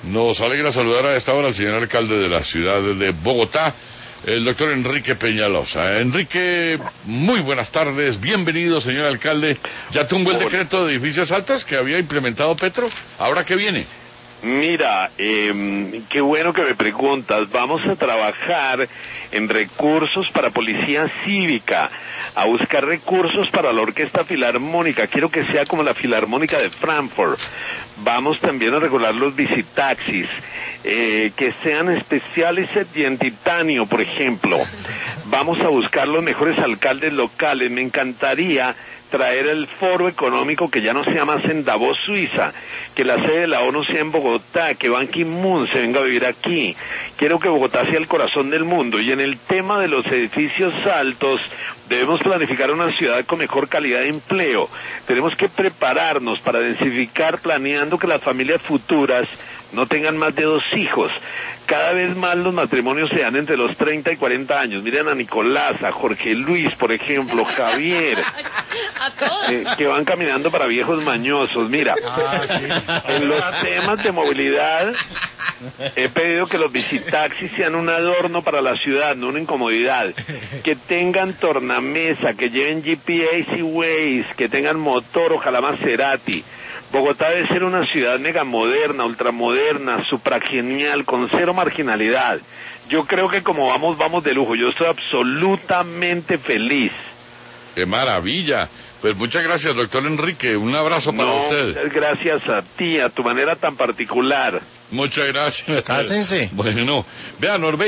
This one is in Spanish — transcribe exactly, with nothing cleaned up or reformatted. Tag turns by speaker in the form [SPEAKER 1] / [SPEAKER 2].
[SPEAKER 1] Nos alegra saludar a esta hora al señor alcalde de la ciudad de Bogotá, el doctor Enrique Peñalosa. Enrique, muy buenas tardes, bienvenido, señor alcalde. ¿Ya tumbó el decreto de edificios altos que había implementado Petro? ¿Ahora qué viene?
[SPEAKER 2] Mira, eh, qué bueno que me preguntas. Vamos a trabajar en recursos para policía cívica, a buscar recursos para la orquesta filarmónica. Quiero que sea como la filarmónica de Frankfurt. Vamos también a regular los visitaxis, eh, que sean especiales y en titanio, por ejemplo. Vamos a buscar los mejores alcaldes locales. Me encantaría traer el foro económico que ya no sea más en Davos, Suiza, que la sede de la ONU sea en Bogotá, que Ban Ki-moon se venga a vivir aquí. Quiero que Bogotá sea el corazón del mundo. Y en el tema de los edificios altos, debemos planificar una ciudad con mejor calidad de empleo. Tenemos que prepararnos para densificar, planeando que las familias futuras no tengan más de dos hijos. Cada vez más los matrimonios se dan entre los treinta y cuarenta años. Miren a Nicolás, a Jorge Luis, por ejemplo, Javier,
[SPEAKER 3] a todos.
[SPEAKER 2] eh, que van caminando para viejos mañosos. Mira,
[SPEAKER 4] Ah, sí.
[SPEAKER 2] en los temas de movilidad, he pedido que los visitaxis sean un adorno para la ciudad, no una incomodidad. Que tengan tornamesa, que lleven G P S y Waze, que tengan motor, ojalá Maserati. Bogotá debe ser una ciudad mega moderna, ultramoderna, supragenial, con cero marginalidad. Yo creo que como vamos, vamos de lujo. Yo estoy absolutamente feliz.
[SPEAKER 1] ¡Qué maravilla! Pues muchas gracias, doctor Enrique. Un abrazo para
[SPEAKER 2] No,
[SPEAKER 1] usted.
[SPEAKER 2] gracias a ti, a tu manera tan particular.
[SPEAKER 1] Muchas gracias.
[SPEAKER 4] Cásense.
[SPEAKER 1] Bueno, vea, Norbert.